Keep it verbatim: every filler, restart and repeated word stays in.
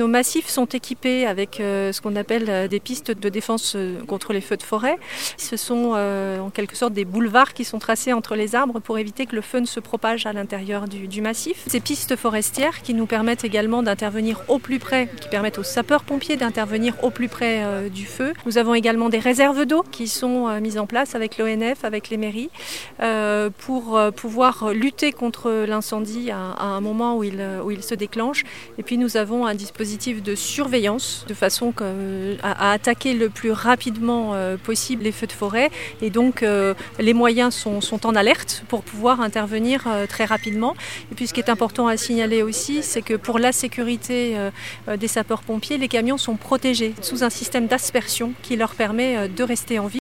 nos massifs sont équipés avec euh, ce qu'on appelle euh, des pistes de défense euh, contre les feux de forêt. Ce sont euh, en quelque sorte des boulevards qui sont tracés entre les arbres pour éviter que le feu ne se propage à l'intérieur du, du massif. Ces pistes forestières qui nous permettent également d'intervenir au plus près, qui permettent aux sapeurs-pompiers d'intervenir au plus près euh, du feu. Nous avons également des réserves d'eau qui sont euh, mises en place avec l'O N F, avec les mairies, euh, pour euh, pouvoir lutter contre l'incendie à, à un moment où il, où il se déclenche. Et puis nous avons un dispositif de surveillance de façon que, euh, à, à attaquer le plus rapidement euh, possible les feux de forêt. Et donc euh, les moyens sont, sont en alerte pour pouvoir intervenir euh, très rapidement. Et puis ce qui est important à signaler aussi, c'est que pour la sécurité euh, des sapeurs-pompiers, les camions sont protégés sous un système d'aspersion qui leur permet euh, de rester en vie.